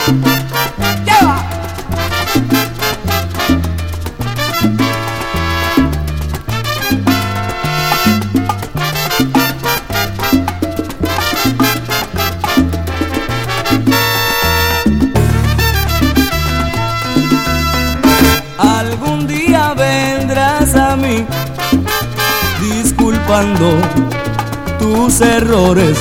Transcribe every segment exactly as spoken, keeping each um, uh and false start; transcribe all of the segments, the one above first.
Lleva. Algún día vendrás a mí disculpando tus errores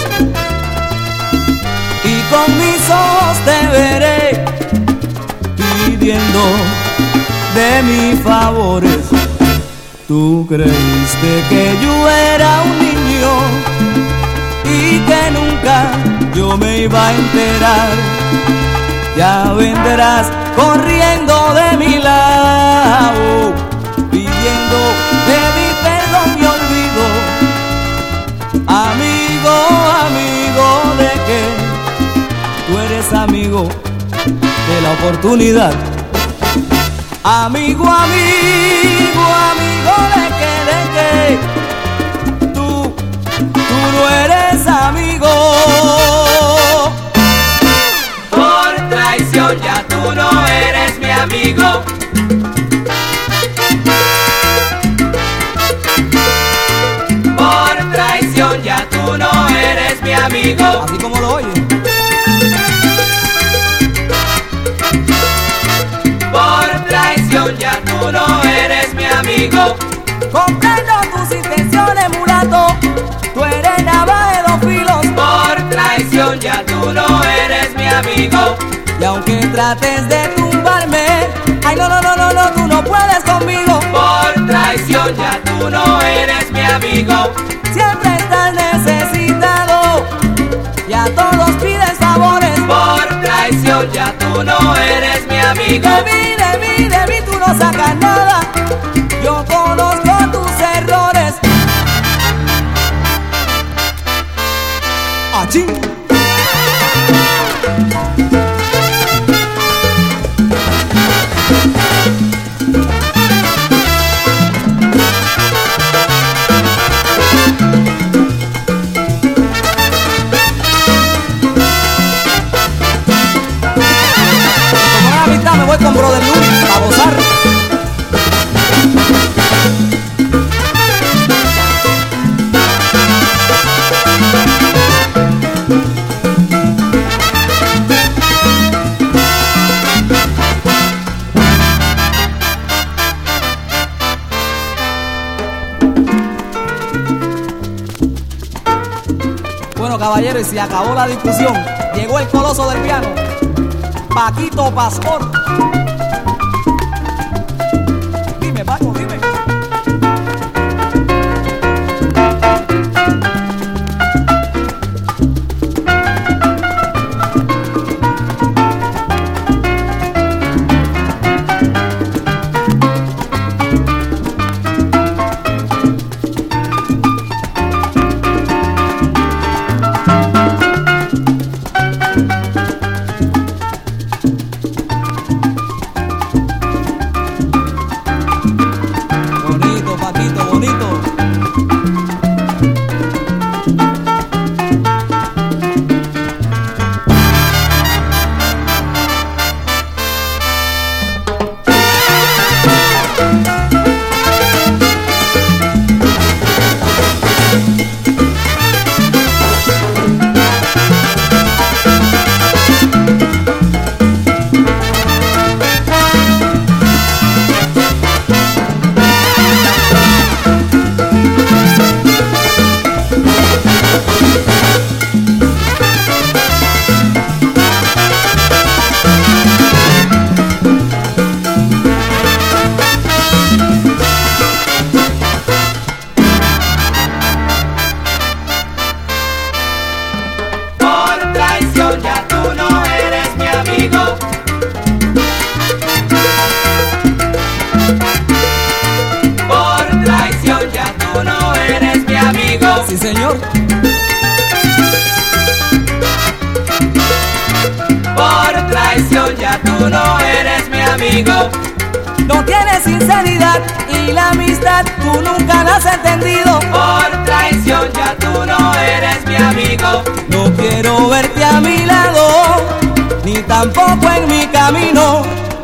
y con mis ojos te veré pidiendo de mis favores. Tú creíste que yo era un niño y que nunca yo me iba a enterar. Ya vendrás corriendo de mi lado, pidiendo de mi perdón y olvido. Amigo, amigo, ¿de qué? Tú eres amigo de la oportunidad. Amigo, amigo, amigo, ¿de qué? ¿De qué? Tú, tú no eres amigo. Por traición ya tú no eres mi amigo. Por traición ya tú no eres mi amigo. Así como lo oye. Por traición ya tú no eres mi amigo. Comprendo tus intenciones, mulato. Tú eres navaja de dos filos. Por traición ya tú no eres mi amigo. Y aunque trates de tumbarme, ay no, no, no, no, no, tú no puedes conmigo. Por traición ya tú no eres mi amigo. Siempre estás necesitado y a todos pides favores. Por traición ya tú no eres mi amigo. De mí, de mí, de mí tú no sacas nada. Yo conozco tus errores. Achí. Me voy con Brother Luis a gozar. Bueno, caballeros, y se acabó la discusión. Llegó el coloso del piano, Paquito Pastor. Dime, Paco, dime. Sí, señor. Por traición ya tú no eres mi amigo. No tienes sinceridad y la amistad tú nunca la has entendido. Por traición ya tú no eres mi amigo. No quiero verte a mi lado, ni tampoco en mi camino.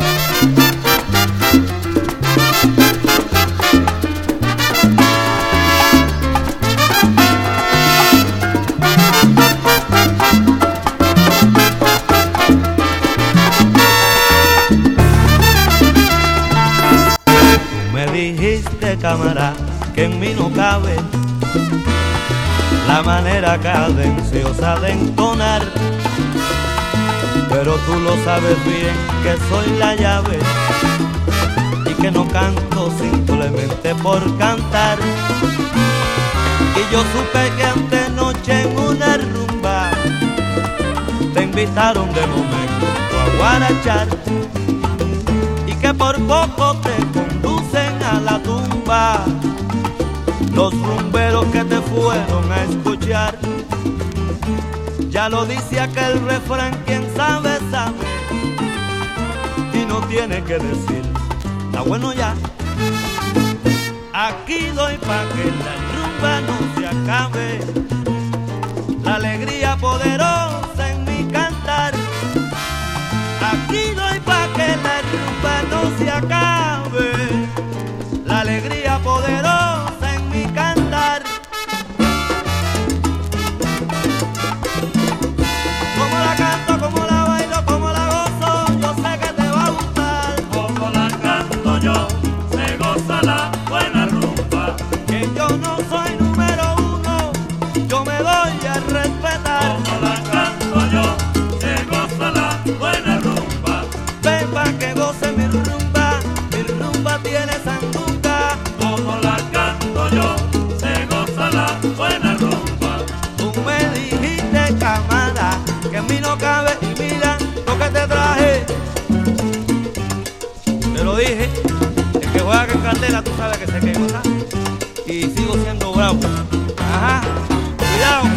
Dijiste, cámara, que en mí no cabe la manera cadenciosa de entonar, pero tú lo sabes bien que soy la llave y que no canto simplemente por cantar. Y yo supe que antenoche en una rumba te invitaron de momento a guarachar y que por poco te conducen a la tumba los rumberos que te fueron a escuchar. Ya lo dice aquel refrán, quien sabe, sabe, y no tiene que decir, está bueno ya. Aquí doy pa' que la rumba no se acabe, la alegría poderosa en mi cantar. Aquí doy pa' que la rumba no se acabe, la alegría poderosa en mi cantar. Como la canto, como la bailo, como la gozo, yo sé que te va a gustar. Como la canto yo, se goza la buena rumba. Que yo no soy número uno, yo me doy a respetar. Como la canto yo, se goza la buena rumba. Ven pa' que goce mi rumba, mi rumba tiene sandunga. Como la canto yo, se goza la buena rumba. Tú me dijiste, cámara, que en mí no cabe y mira lo que te traje. Te lo dije, el que juega con candela tú sabes que se que goza. Y sigo siendo bravo. Ajá, cuidado.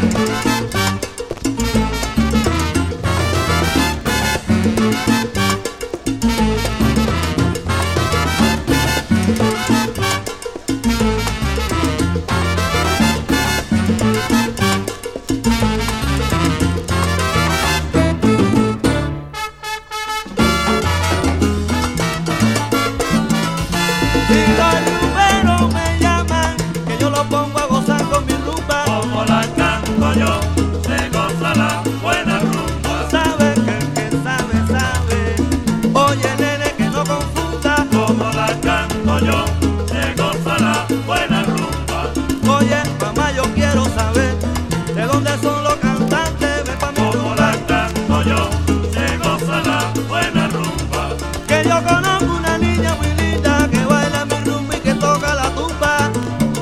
Si los rumberos me llaman, que yo los pongo a gozar con mi rumba. Como la canto yo, se goza la buena rumba. Sabe que el que sabe, sabe. Oye, nene, que no confunda. Como la canto yo, se goza la buena rumba. Oye, mamá, yo quiero saber de dónde son los cantantes. Ven pa' mi Como la rumba, canto yo, se goza la buena rumba. que yo conozco una niña muy linda que baila mi rumba y que toca la tumba.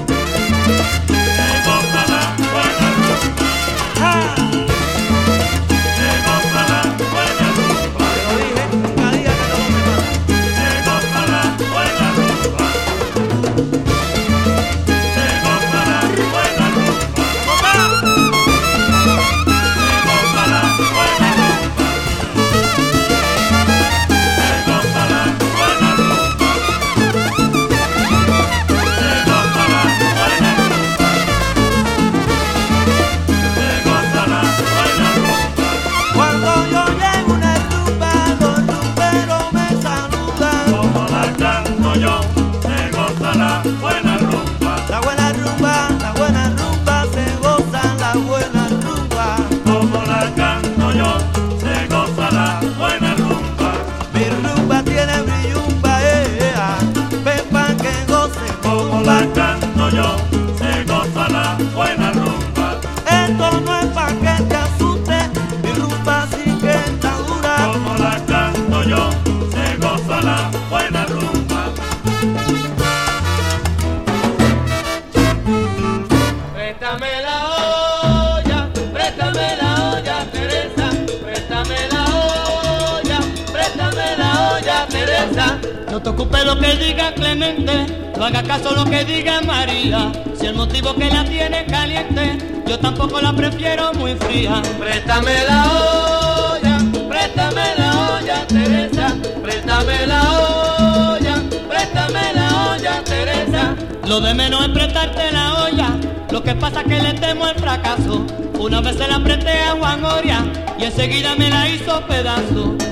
Se goza la buena rumba. ¡Ja! Se goza la buena rumba. Te lo dije, nunca diga que no me mata. Se goza la buena rumba. Se goza la buena rumba. ¡Papá! Se goza la buena rumba. Se goza la buena rumba. Se goza la buena rumba. Se goza la buena rumba. Cuando yo llego a una rumba, los rumberos me saludan. Como la canto yo, se goza la buena rumba. La buena rumba, la buena rumba, se goza la buena rumba. Como la canto yo, se goza la buena rumba. Mi rumba tiene brillumba, eh, ah. Ven pa' que goce Como la canto yo, se goza la buena rumba. Esto no es pa' que te asuste, mi rumba sí que está dura. Como la canto yo, se goza la buena rumba. Préstame la olla, préstame la olla, Teresa. Préstame la olla, préstame la olla, Teresa. No te ocupes lo que diga Clemente, no haga caso lo que diga María. Si el motivo que la tiene caliente, yo tampoco la prefiero muy fría. Préstame la olla, préstame la olla, Teresa. Préstame la olla, préstame la olla, Teresa. Lo de menos es prestarte la olla, lo que pasa es que le temo el fracaso. Una vez se la presté a Juan Oria y enseguida me la hizo pedazo.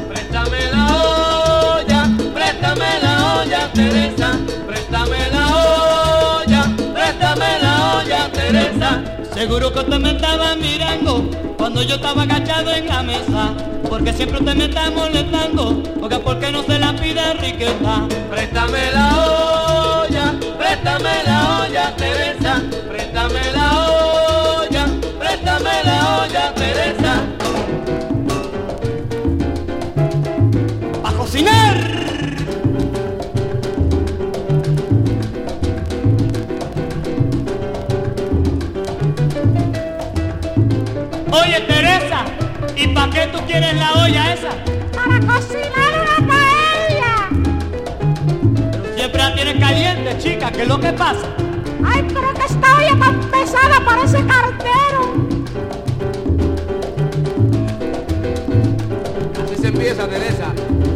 Seguro que usted me estaba mirando cuando yo estaba agachado en la mesa, porque siempre usted me está molestando, porque ¿por qué no se la pide Enriqueta? Préstame la olla, préstame la olla, Teresa, préstame la olla, préstame la olla, Teresa. ¡A cocinar! Oye, Teresa, ¿y para qué tú quieres la olla esa? Para cocinar una paella. Pero siempre la tienes caliente, chica, ¿qué es lo que pasa? Ay, pero que esta olla tan pesada parece cartero. Así se empieza, Teresa.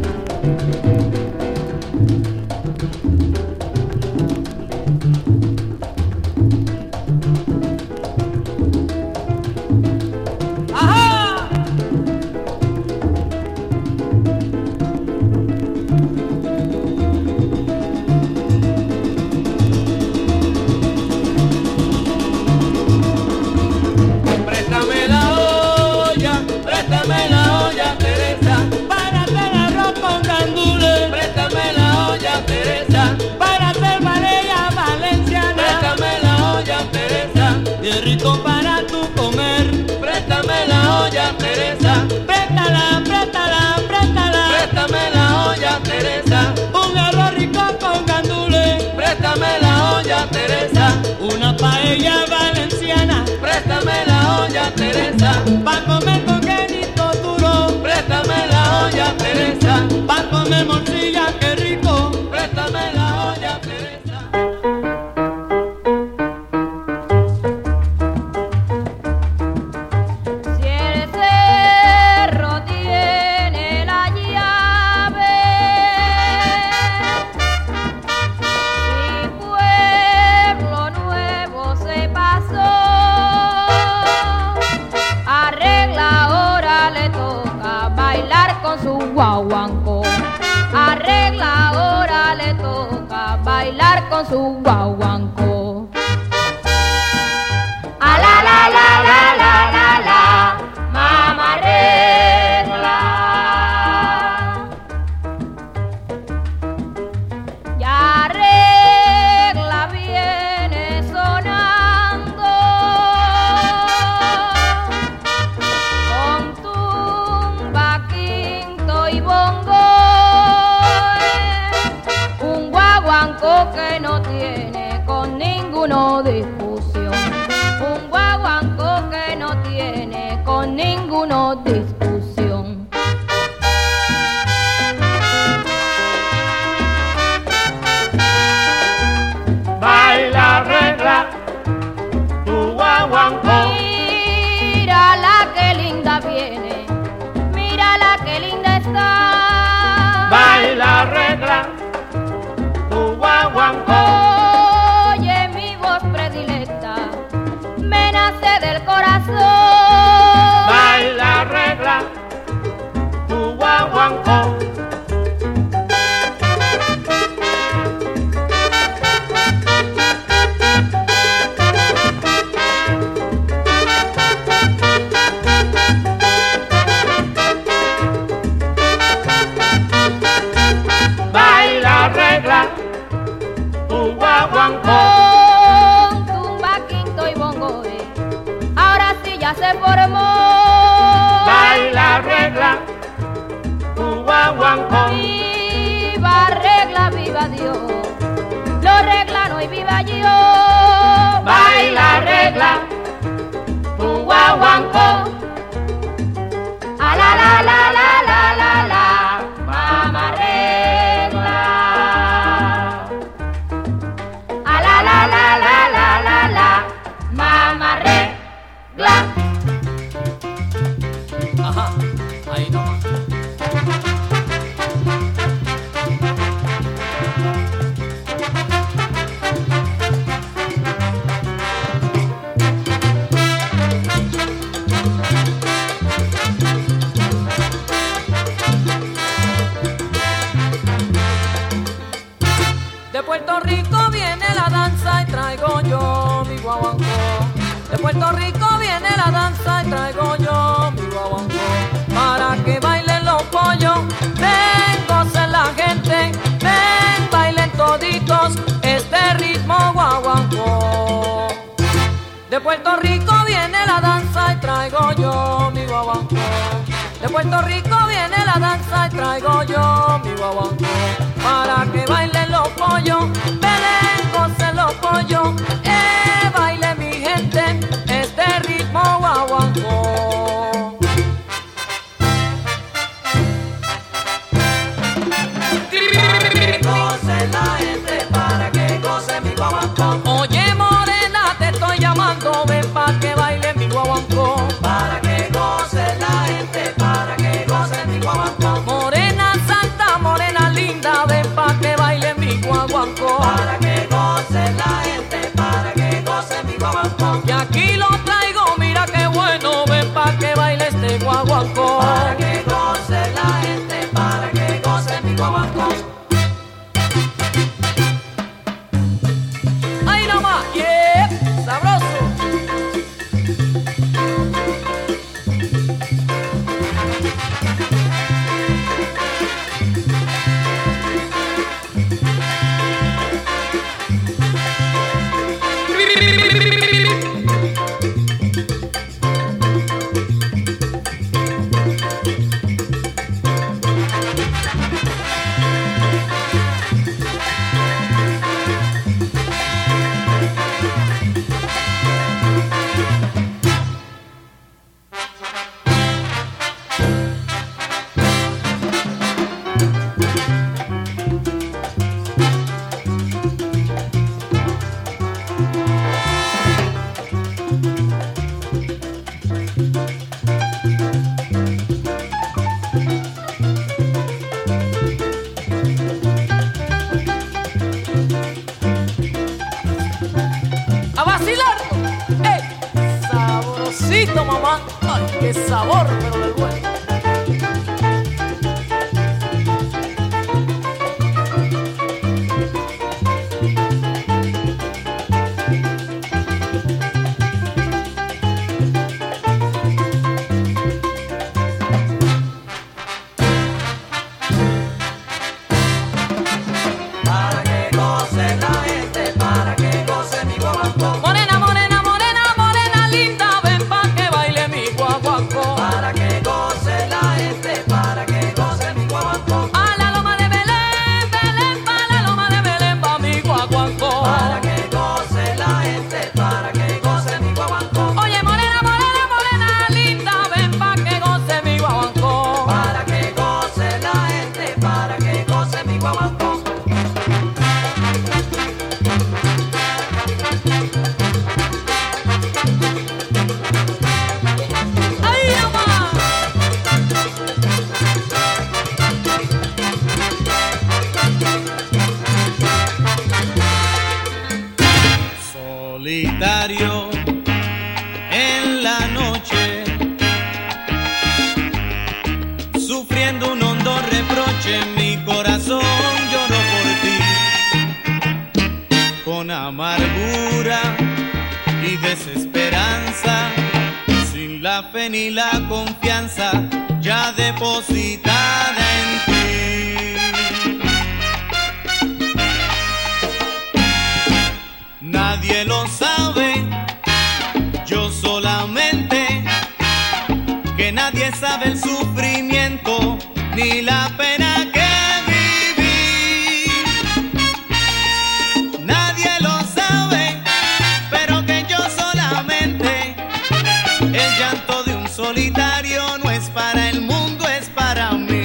Préstame la olla, préstame la olla, Teresa. Para hacer arroz con gandules, Préstame la olla, Teresa. para hacer paella valenciana, Préstame la olla, Teresa. qué rico para tu comer. Préstame la olla, Teresa. Préstala, préstala, préstala, Préstame la olla, Teresa. un arroz rico con gandules, Préstame la olla, Teresa. una paella valenciana, Préstame la olla, Teresa. pa' comer con guenito duro, Préstame la olla, Teresa. pa' comer morcilla, qué rico. Préstame la olla, Teresa. Si el cerro tiene la llave, si Pueblo Nuevo se pasó, arregla ahora le toca bailar con su guaguancó. Arregla ahora le toca bailar con su guaguancó. A la la la la la la la, mamá arregla. Ya arregla viene sonando con tumba, quinto y bongo, un guaguancó que no tiene con ninguno discusión. Un guaguancó que no tiene con ninguno discusión. Baila, regla, tu guaguancó. Mira la que linda viene, mira la que linda está. Baila, regla, tu guaguancó. Oye mi voz predilecta, me nace del corazón. Baila, regla, tu guaguancó. Baila, regla, tu guaguancó. Con tumba, quinto y bongo, eh, ahora sí ya se formó. Baila, regla, tu guaguancó. Puerto Rico viene la danza y traigo yo mi guaguancó. De Puerto Rico viene la danza y traigo yo mi guaguancó. Para que bailen los pollos, Belén gocen los pollos. Eh, baile mi gente, este ritmo guaguancó. Goce la gente para que goce mi guaguancó. Oye morena, te estoy llamando, ven pa' que baile mi guaguancó. Para que goce la gente, para que goce mi guaguancó. Morena santa, morena linda, ven pa' que baile mi guaguancó. Para que goce la gente, para que goce mi guaguancó. Y aquí lo traigo, mira qué bueno, ven pa' que baile este guaguancó. Para que goce la gente, para que goce mi guaguancó. ¡Ay, no más! ¡Yeah! ¡Sabroso! ¡A vacilar! ¡Ey! ¡Saborosito, mamá! ¡Ay, qué sabor, pero del bueno! Para que goce la gente, para que goce mi guaguancó. Morena, morena, morena, morena linda, ven pa' que baile mi guaguancó. Para que goce la gente, para que goce mi guaguancó. A la loma de Belén, Belén, pa' la loma de Belén va mi guaguancó. Para que goce la gente, para que goce mi guaguancó. Oye, morena, morena, morena linda, ven pa' que goce mi guaguancó. Para que goce la gente, para que goce mi guaguancó. ¡Ay, mamá! Solitario en la noche, sufriendo un hondo reproche, mi corazón lloró por ti, con amargura y desesperanza, sin la fe ni la confianza ya depositada en ti. Nadie lo sabe, yo solamente, que nadie sabe el sufrimiento ni la pena que viví. Nadie lo sabe, pero que yo solamente, el llanto de un solitario no es para el mundo, es para mí.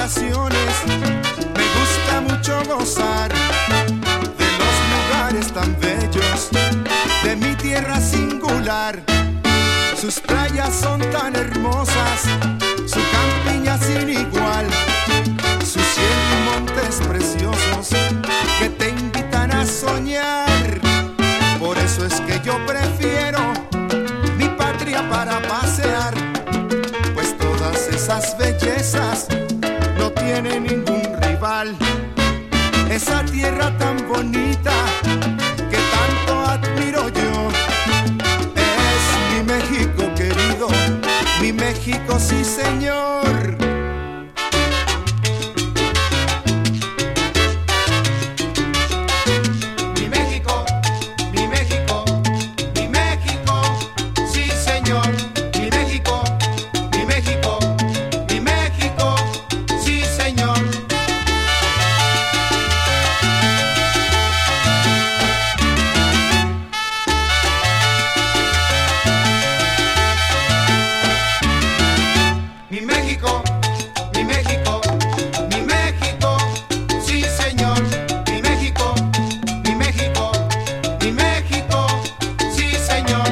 vacaciones me gusta mucho gozar de los lugares tan bellos de mi tierra singular. Sus playas son tan hermosas, su campiña sin igual, sus cielos y montes preciosos que te invitan a soñar. Por eso es que yo prefiero mi patria para pasear, pues todas esas bellezas no tienen ningún rival. Esa tierra tan bonita que tanto admiro yo es mi México querido, mi México sí señor. Mi México, mi México, mi México, sí señor. Mi México, mi México, mi México, sí señor. Mi México, mi México, mi México, sí señor. Mi México, mi México, mi México, sí señor.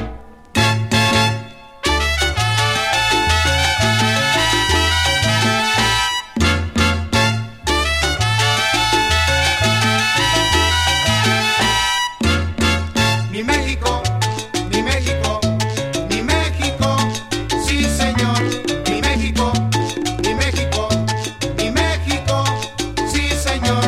Mi México, mi México, mi México, sí señor. Mi México, mi México, mi México, sí señor.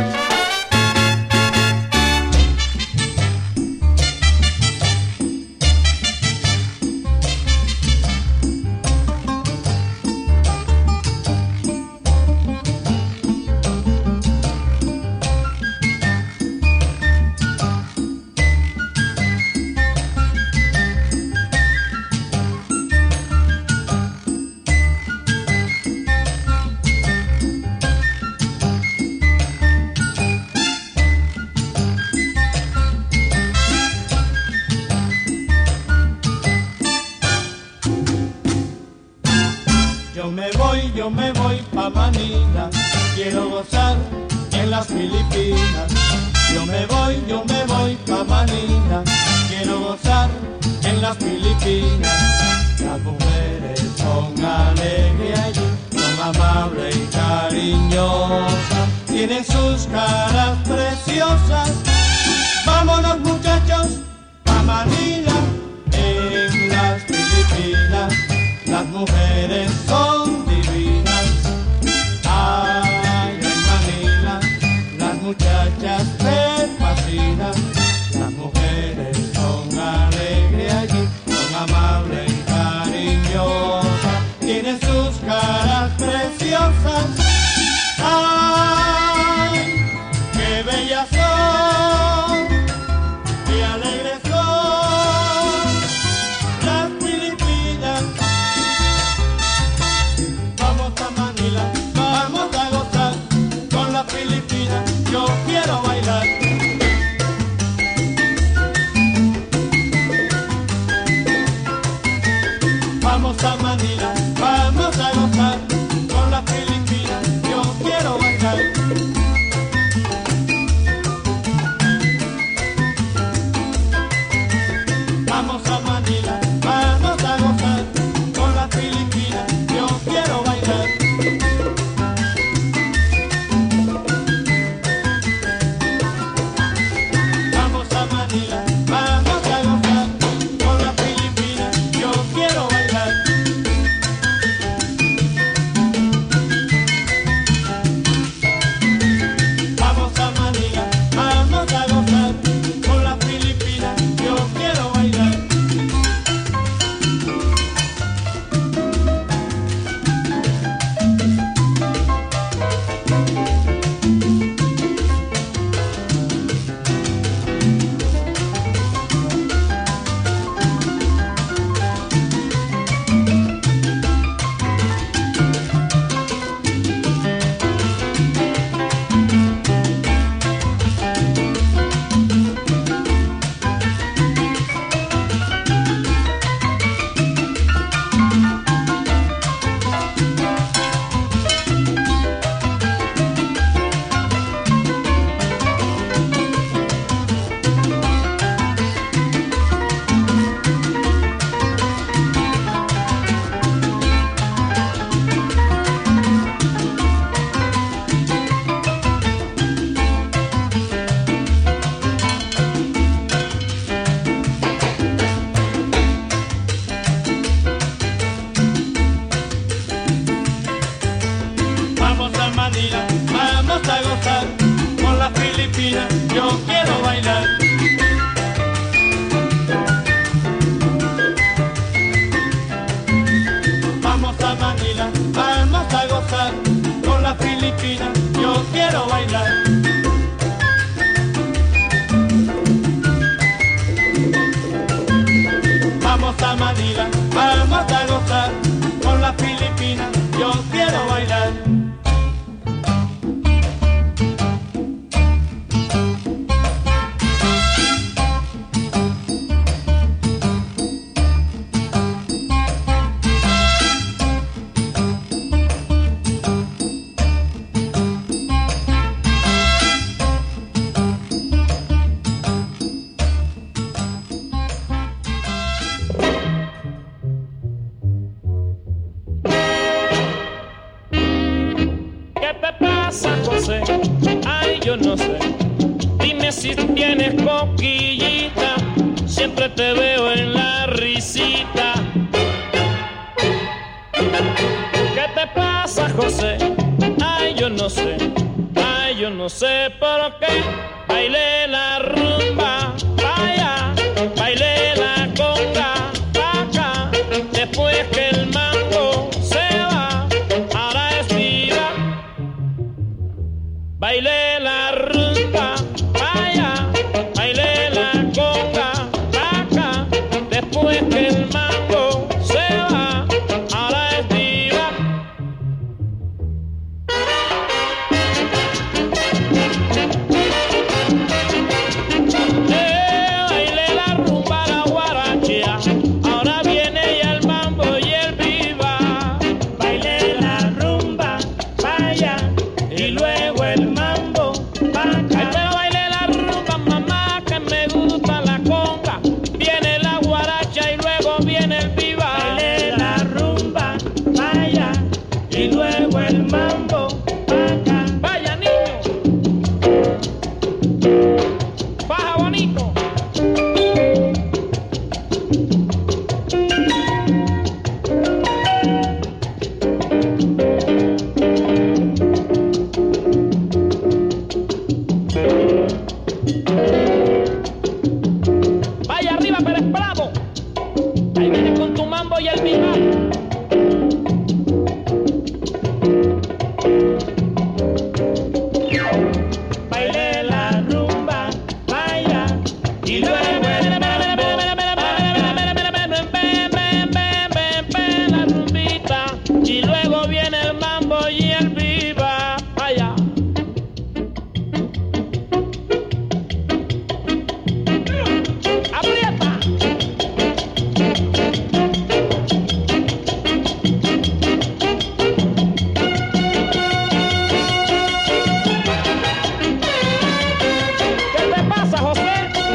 Yo me voy, yo me voy pa' Manila, quiero gozar en las Filipinas. Yo me voy, yo me voy pa' Manila, quiero gozar en las Filipinas. Las mujeres son alegres allí, son amables y cariñosas, tienen sus caras preciosas. Vámonos muchachos pa' Manila, en las Filipinas. Las mujeres son divinas, ay, en Manila, las muchachas me fascinan. Las mujeres son alegres allí, son amables y cariñosas, tienen sus caras preciosas. Ay, qué bellas son, qué alegres son las Filipinas. Vamos a Manila, vamos a gozar con las Filipinas, yo quiero bailar. Vamos a Manila, vamos a gozar con las Filipinas, yo quiero bailar. Vamos a Manila, vamos a gozar con las Filipinas, yo quiero bailar. Vamos a Manila, vamos a gozar con las Filipinas, yo quiero bailar. no sé por qué bailé la rumba pa' allá, bailé la conga pa' acá, después que el mango se va, ahora es vida. Bailé la rumba pa' allá, bailé la conga pa' acá, después que el mango se va, ahora es vida. Eh, bailé la rumba, la guarachea, ahora viene ya el mambo y el viva. Bailé la rumba pa' allá y luego el mambo pa' acá. Ay, pero bailé la rumba, mamá, que me gusta la conga. Viene la guaracha y luego viene el viva. Bailé la rumba pa' allá y luego el mambo pa' acá. Vaya niño, baja bonito. Vaya arriba, Pérez Prado. Ahí vienes con tu mambo y el viva. Bailé la rumba, vaya, y luego el mambo. La rumbita, y luego viene el mambo y el viva. Vaya. Aprieta. ¿Qué te pasa, José?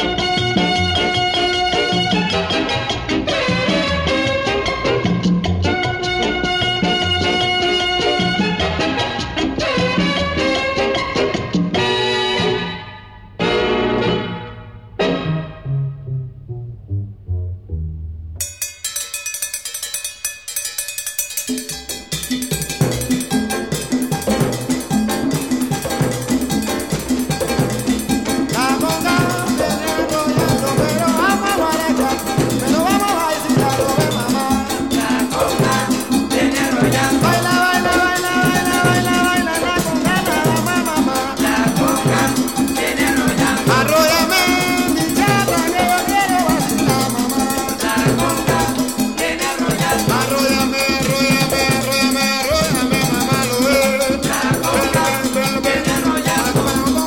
La conga viene enrollando, pero vamos a guaracha, pero vamos a bailar, ve mamá. La conga viene enrollando. Baila, baila, baila, baila, baila, baila, la conga nada más, mamá. La conga viene enrollando. Arróllame, mi chata, que yo quiero vacilar, mamá. La conga viene enrollando. Arróllame, arróllame, arróllame, arróllame, mamá, lo ve. La conga viene enrollando.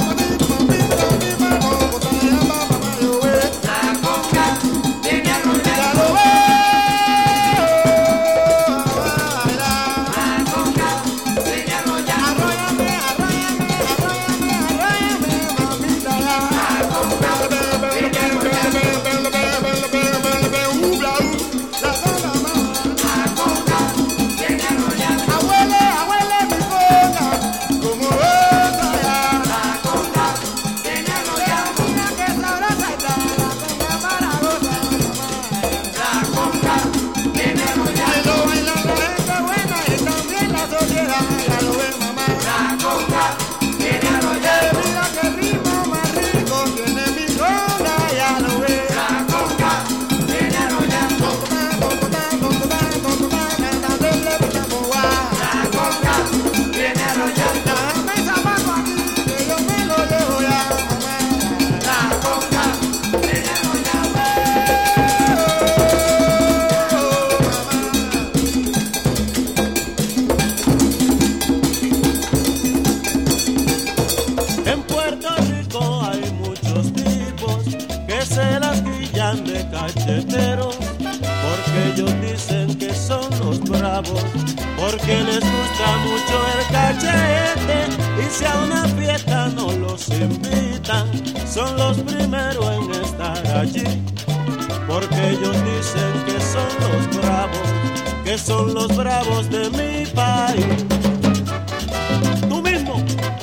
En Puerto Rico hay muchos tipos que se las guillan de cacheteros, porque ellos dicen que son los bravos, porque les gusta mucho el cachete, y si a una fiesta no los invitan, son los primeros en estar allí, porque ellos dicen que son los bravos, que son los bravos de mi país. Tú mismo.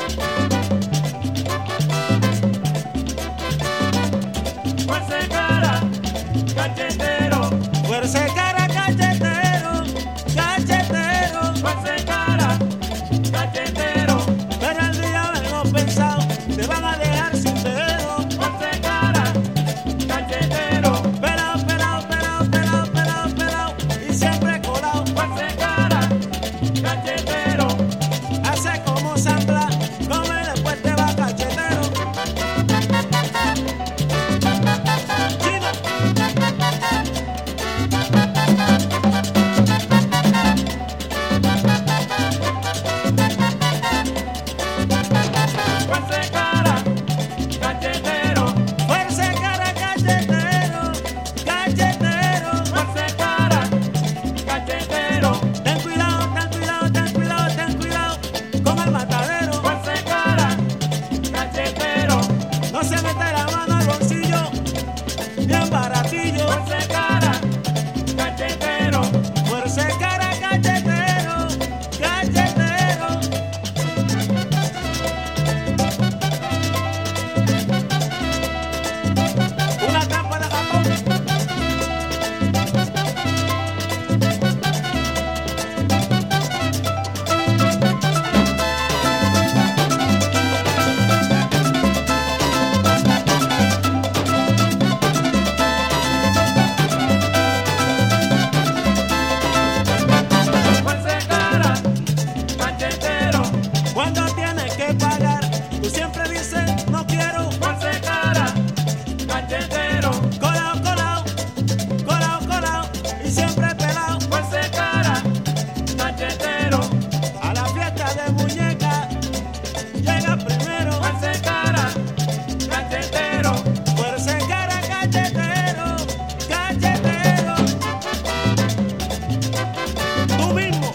Fuerza de cara, cachetero. Fuerza de cara, cachetero, cachetero. Fuerza de cara, cachetero. Pero el día vengo pensado siempre pelado, fuerza cara, cachetero. A la fiesta de muñeca llega primero, fuerza cara, cachetero. Fuerza cara, cachetero, cachetero. Tú mismo.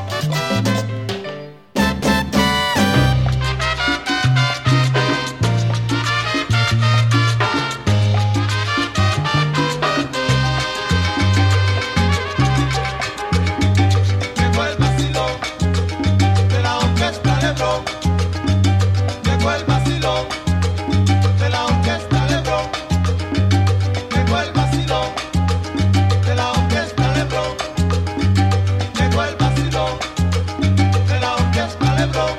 Llegó el vacilón de la orquesta Lebrón. Llegó el vacilón de la orquesta Lebrón. Llegó el vacilón de la orquesta Lebrón. Llegó el vacilón de la orquesta Lebrón.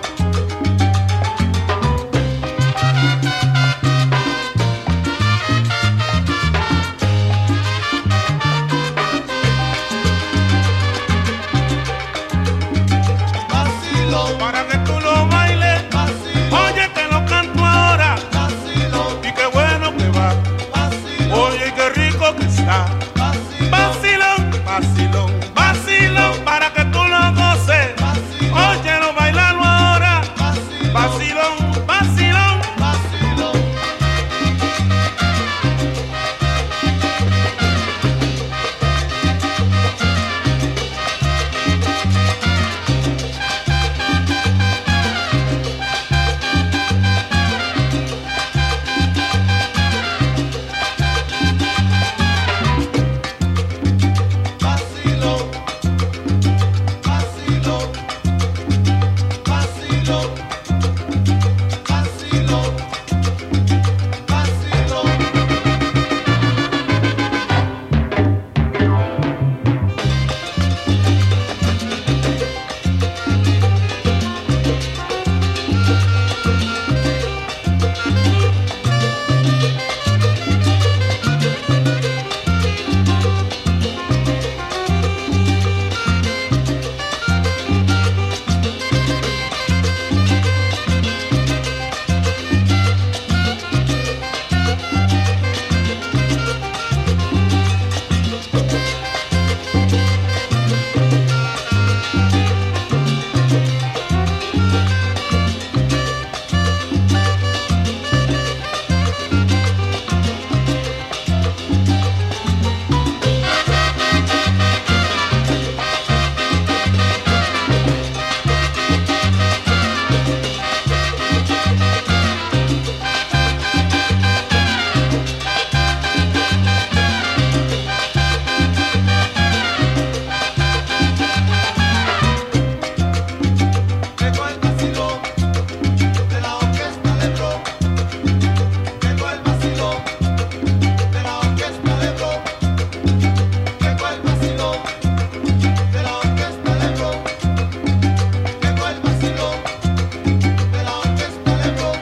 Vacilón, Para que tú lo bailes, vacilón, oye, te lo canto ahora. vacilón, Y qué bueno que va, vacilón, oye, y qué rico que está. vacilón, Vacilón, vacilón, vacilón, para que tú lo goces. vacilón, Oye, lo bailalo ahora. vacilón, Vacilón, vacilón. vacilón. Vacilón, vacilón, vacilón, vacilón, vacilón. Llegó el vacilón de la orquesta Lebrón. Llegó el vacilón de la orquesta Lebrón. Llegó el vacilón de la orquesta Lebrón. Llegó el vacilón de la orquesta Lebrón.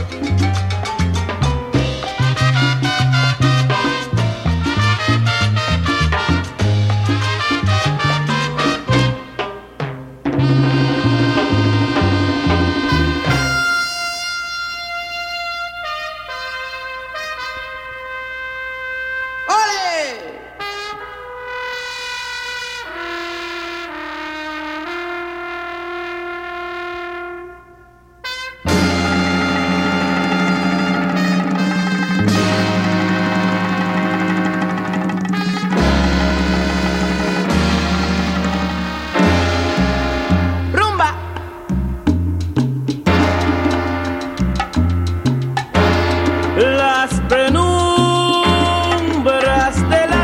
Las penumbras de la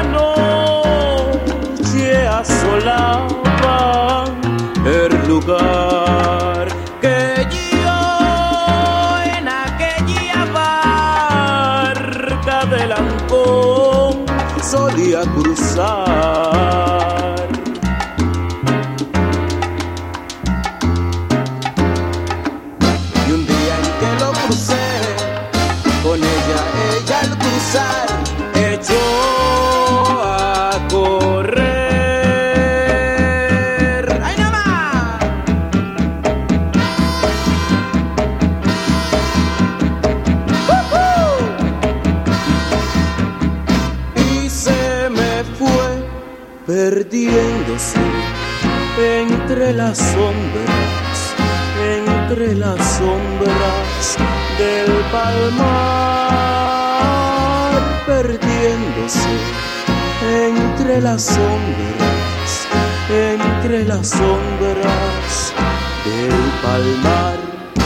noche asolaban el lugar que yo en aquella barca del Ancón solía cruzar. Y un día en que lo crucé con ella, ella al cruzar echó a correr. ¡Ay, no más! ¡Uh-huh! Y se me fue perdiéndose entre las sombras, entre las sombras del palmar, perdiéndose entre las sombras, entre las sombras del palmar.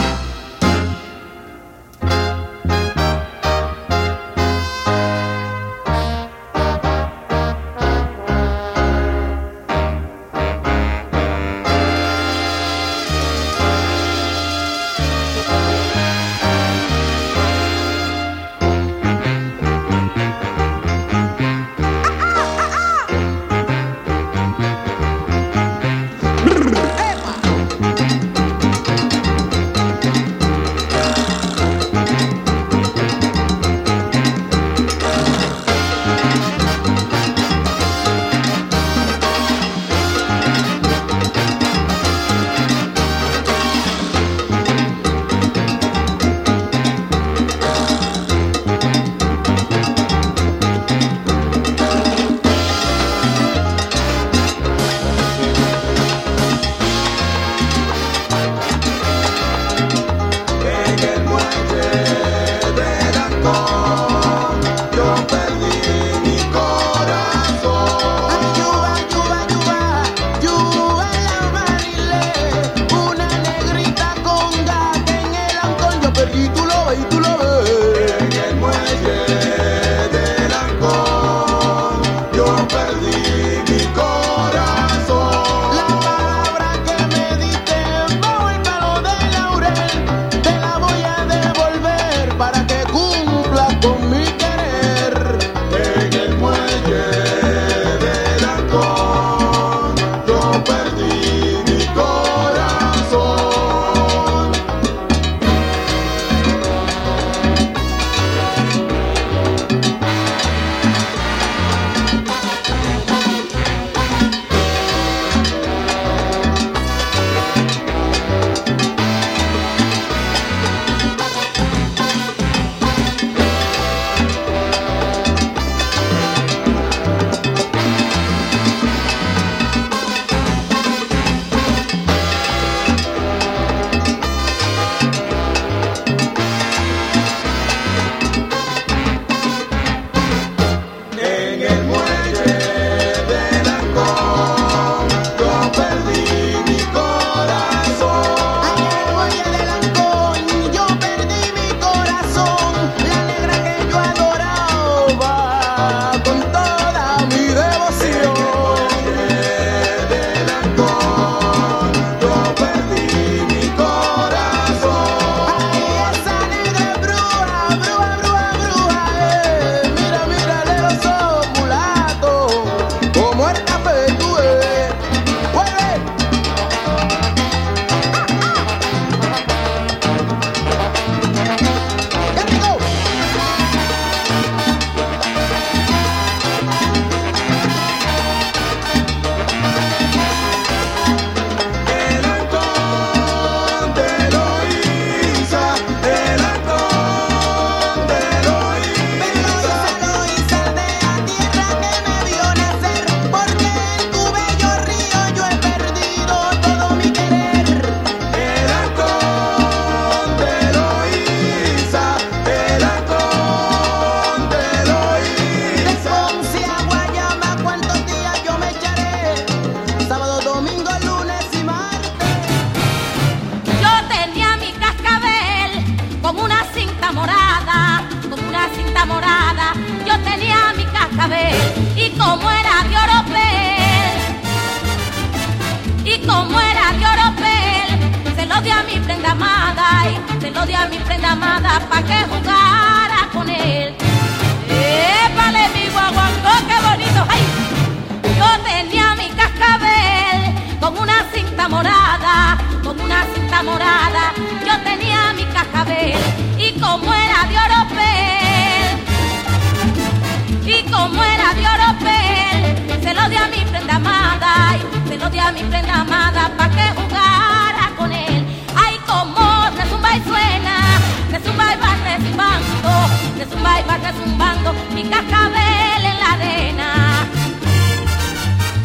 Mi prenda amada pa' que jugara con él. Ay, como resumba y suena, resumba y va resumbando, resumba y va resumbando mi cascabel en la arena.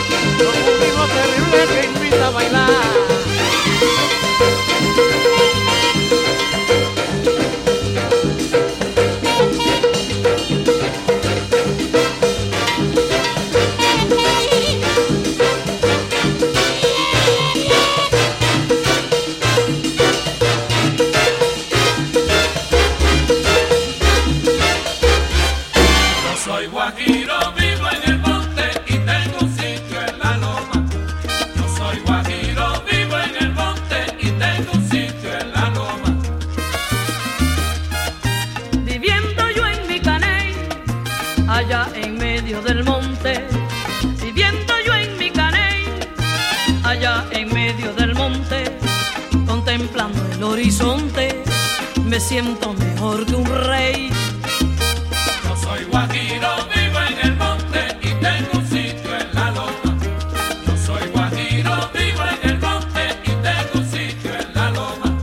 un ritmo terrible que invita a bailar. Soy guajiro, vivo en el monte y tengo un sitio en la loma. Yo soy guajiro, vivo en el monte y tengo un sitio en la loma. Viviendo yo en mi caney, allá en medio del monte. Viviendo yo en mi caney, allá en medio del monte. Contemplando el horizonte, me siento mejor que un rey. Yo soy guajiro, vivo en el monte y tengo un sitio en la loma. Yo soy guajiro, vivo en el monte y tengo un sitio en la loma.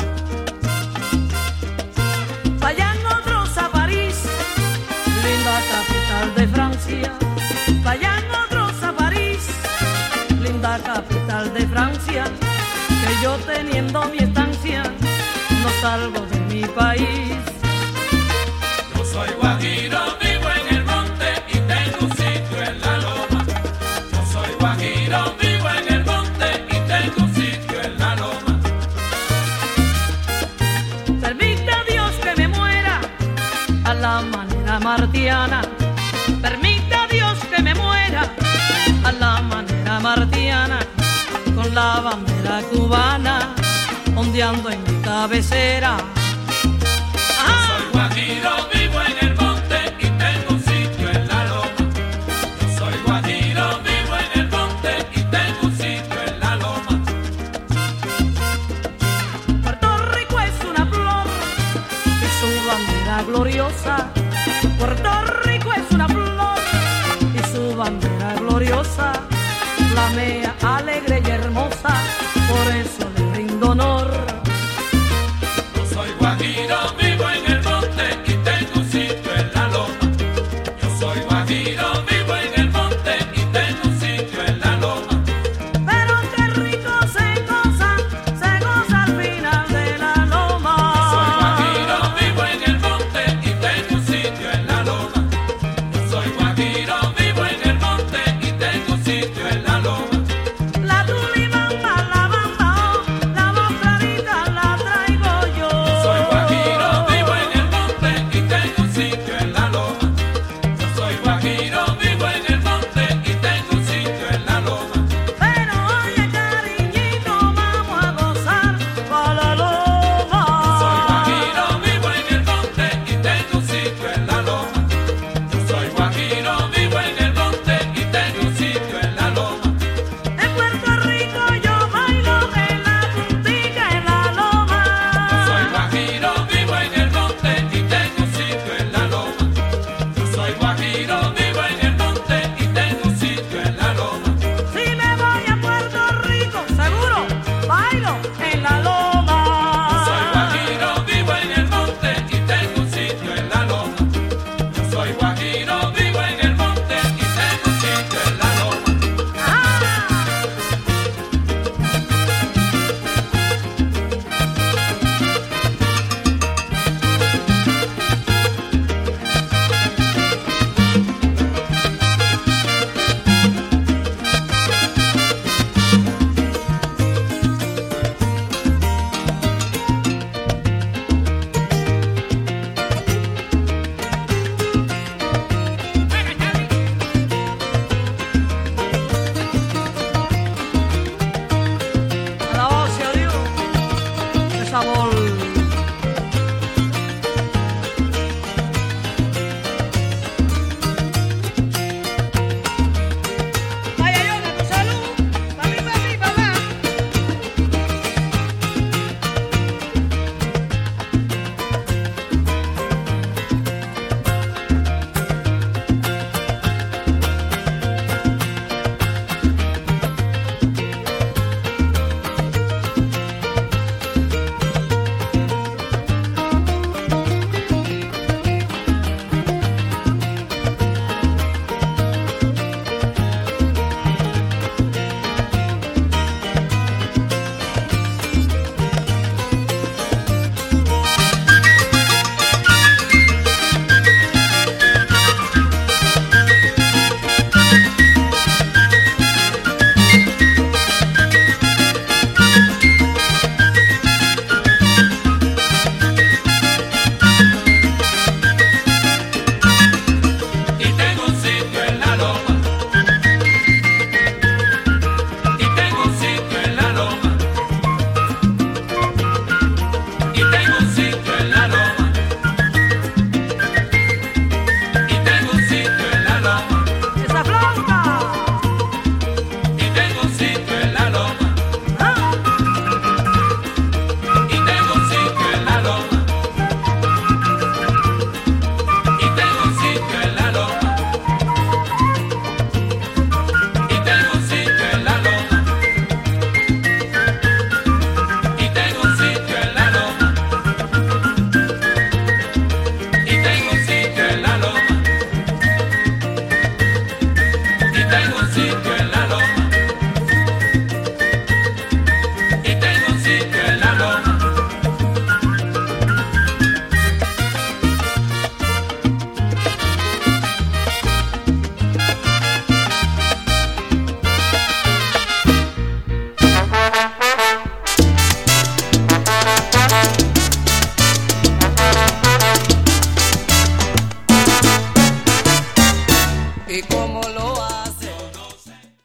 Vayan otros a París, linda capital de Francia. Vayan otros a París, linda capital de Francia. Que yo teniendo mi estancia, no salgo de mi país. Yo soy guajiro, vivo en el monte y tengo un sitio en la loma. Yo soy guajiro, vivo en el monte y tengo un sitio en la loma. Permite a Dios que me muera a la manera martiana. Permite a Dios que me muera a la manera martiana. Con la bandera cubana ondeando en mi cabecera. Soy guajiro, vivo en el monte y tengo un sitio en la loma. Yo soy guajiro, vivo en el monte y tengo un sitio en la loma. Puerto Rico es una flor y su bandera gloriosa. Puerto Rico es una flor y su bandera gloriosa. Flamea